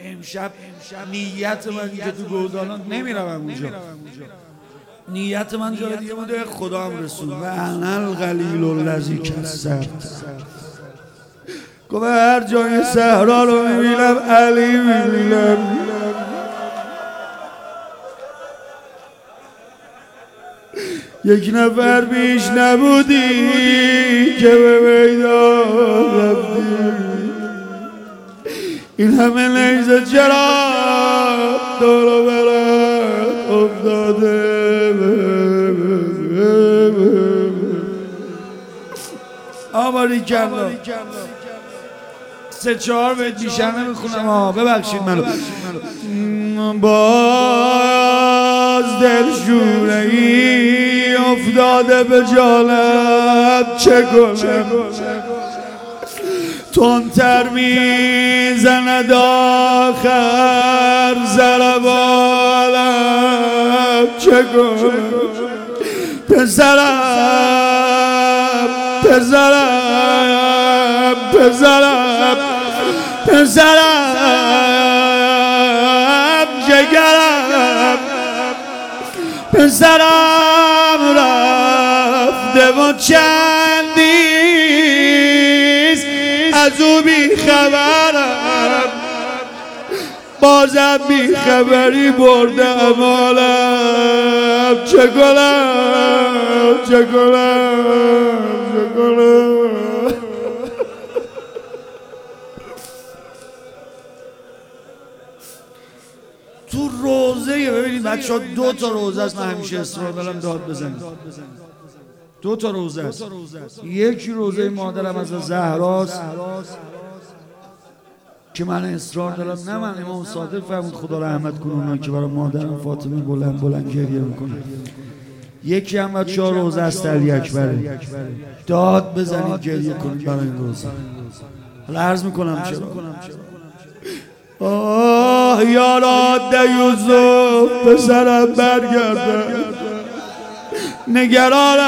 امشب نیت من اینجا تو گودالان نمیرم اونجا، نیت من جای دیگه بوده، خدا هم رسول و انا القلیل الذی کذب. گفت هر جای صحرا رو میبینم علی میبینم. یک نفر بیش نبودی که به میدان رفتی، این همه نیزه چرا دور و برت افتاده؟ آماری کلا 3-4 بیت بیشتر نمیخونم ببخشید منو. باز دلشوره‌ای افتاده به جانم، چه کنم؟ تندتر میزند آخر ضربانم، چه کنم؟ پسرم پسرم پسرم پسرم جگرم، پسرم رفته و چندیست از او بی خبرم، بازم بی خبری برده امالم، چه کنم چه کنم چه کنم؟ تو روزه ببینید بچه ها 2 تا روزه است، من همیشه اصرار دارم داد بزنید. 2 تا روزه است. یکی روزه مادرم از زهراست که من اصرار دارم، نه من، امام صادق فرمود خدا رحمت کنه اونا که برای مادرم فاطمه بلند بلند گریه میکنه. یکی هم بچه ها روزه است علی اکبره، داد بزنید گریه کنید برای این روزه. حالا عرض میکنم چرا. آه یا راد یوسف پسرم برگرده، نگرانم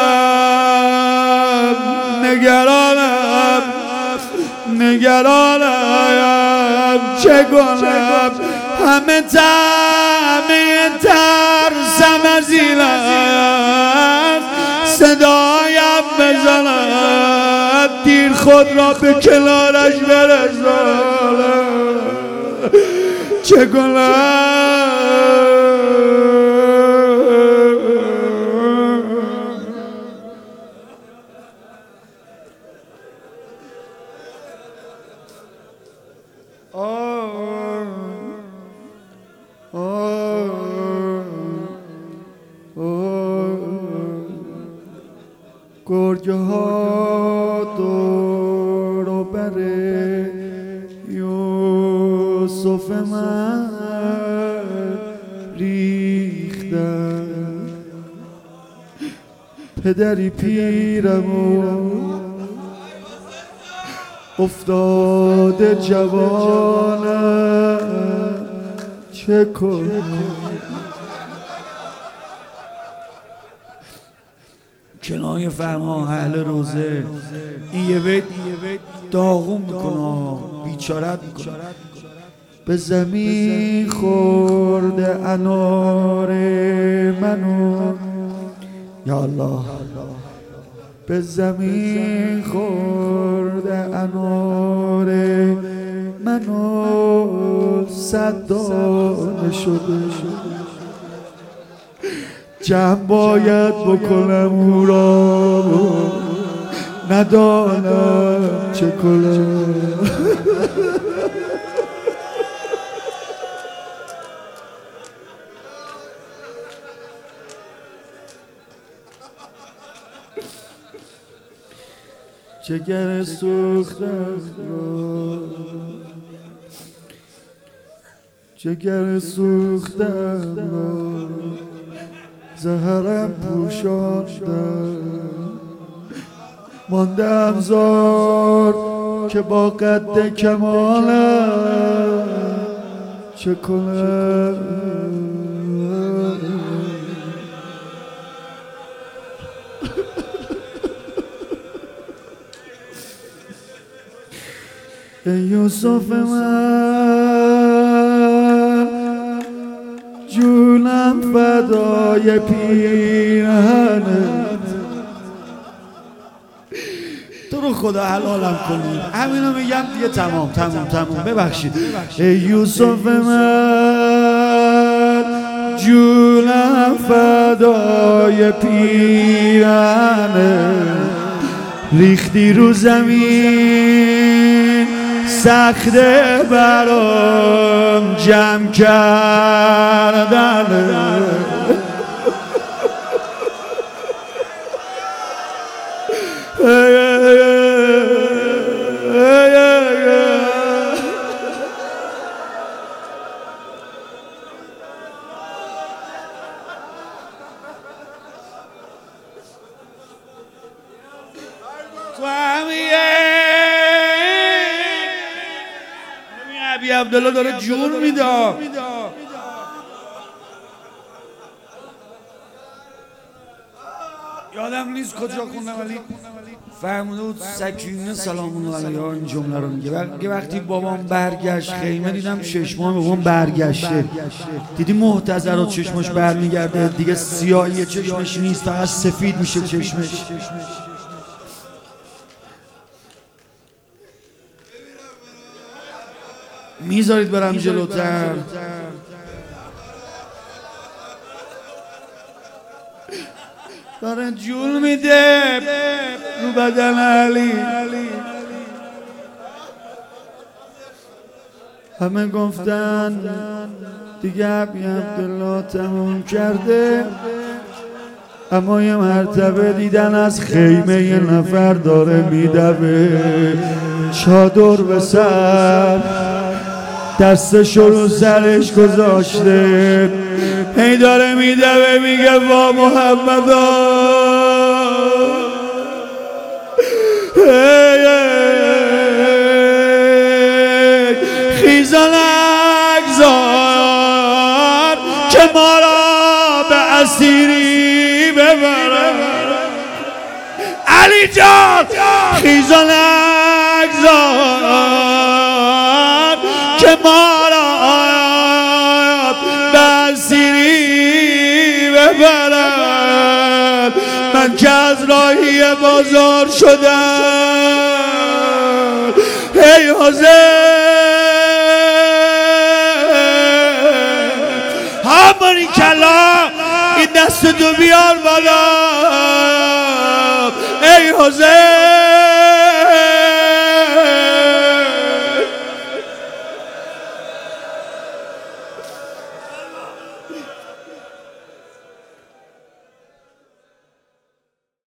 نگرانم نگرانم، چه کنم؟ همه ترسم از این است، صدایم بزند دیر خود را به کنارش برسانم، چه کنم؟ گرگه ها دور و بر یوسف من ریختن، پدری پیرم و افتاده جوانم، چه کنم؟ کنایه فرما اهل روزه این یه بیت داغون میکنه، بیچارت میکنه. به زمین خورده انار منو، یا الله، به زمین خورده انار منو، 100 دانه شده جمع باید بکنم او را، ندانم چه کنم. جگر سوختم را، جگر سوختم را، زهرم پوشاندم، ماندم زار که با قد کمالم، چه کنم؟ ای یوسف من جونم فدای پیرهنت. تو رو خدا حلالم کنید. همینو میگم دیگه. تمام ببخشید. ای یوسف من جونم فدای پیرهنت. ریختی رو زمین سخته برام جمع کردن. تو همیه ابی عبدالله داره جون میده. یادم نیست کجا خوندم ولی فرموده بود سکینه سلام الله علیها این جمله رو میگه. وقتی بابام برگشت خیمه دیدم چشمام بابام برگشته. دیدی محتضرات چشمش برمیگرده دیگه سیاهی چشمش نیست فقط سفید میشه چشمش. میذارید برم جلوتر؟ داره جون میده رو بدن علی. همه گفتن دیگه ابی عبدالله تموم کرده، اما یه مرتبه دیدن از خیمه یه نفر داره میدوه، چادر به سر دستشو رو سرش گذاشته، هی داره میدوه میگه وا محمدا خیزان اگذار که ما را به اسیری ببرن. علی جان خیزان اگذار که ما را به اسیری ببرن. من که از راهی بازار شدم، ای حسین همانی کلا این دست تو بیار بالا، ای حسین